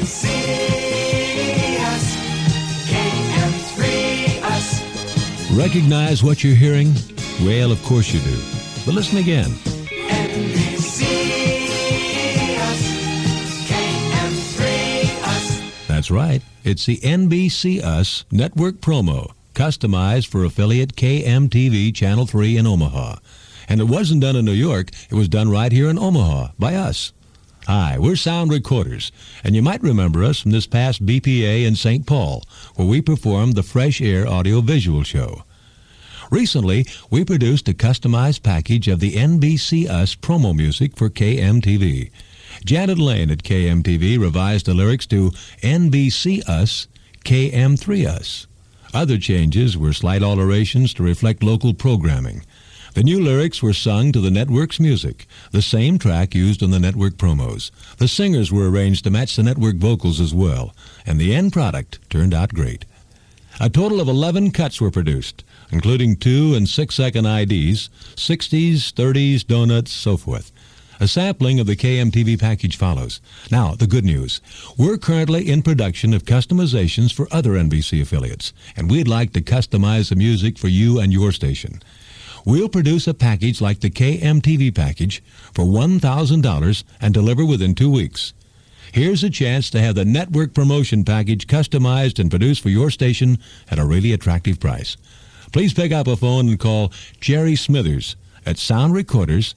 us, KM3 us. Recognize what you're hearing? Well, of course you do. But listen again. NBC us, KM3 us. That's right. It's the NBC Us network promo, customized for affiliate KMTV Channel 3 in Omaha. And it wasn't done in New York. It was done right here in Omaha by us. Hi, we're Sound Recorders, and you might remember us from this past BPA in St. Paul, where we performed the Fresh Air Audio-Visual Show. Recently, we produced a customized package of the NBC Us promo music for KMTV. Janet Lane at KMTV revised the lyrics to NBC Us, KM3 Us. Other changes were slight alterations to reflect local programming. The new lyrics were sung to the network's music, the same track used on the network promos. The singers were arranged to match the network vocals as well, and the end product turned out great. A total of 11 cuts were produced, including 2- and 6-second IDs, 60s, 30s, donuts, so forth. A sampling of the KMTV package follows. Now, the good news. We're currently in production of customizations for other NBC affiliates, and we'd like to customize the music for you and your station. We'll produce a package like the KMTV package for $1,000 and deliver within 2 weeks. Here's a chance to have the network promotion package customized and produced for your station at a really attractive price. Please pick up a phone and call Jerry Smithers at Sound Recorders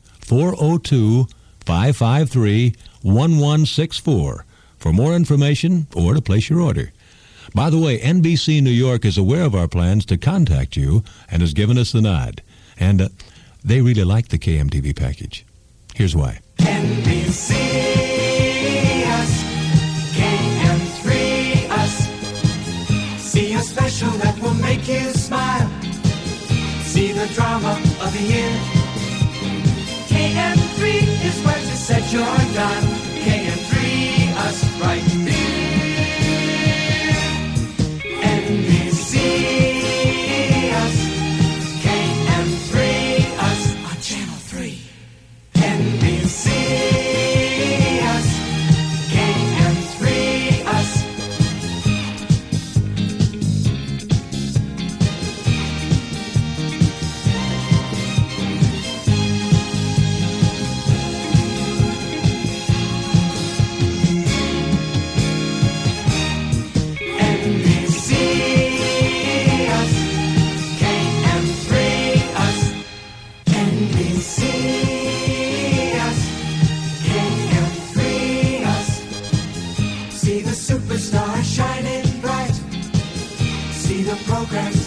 402-553-1164 for more information or to place your order. By the way, NBC New York is aware of our plans to contact you and has given us the nod. And they really like the KMTV package. Here's why. NBC us, KM3 us. See a special that will make you smile. See the drama of the year. KM3 is where to set your dial. KM3 us right here. NBC us, KM3 us on Channel 3. NBC us, KM3 us. Superstar shining bright. See the programs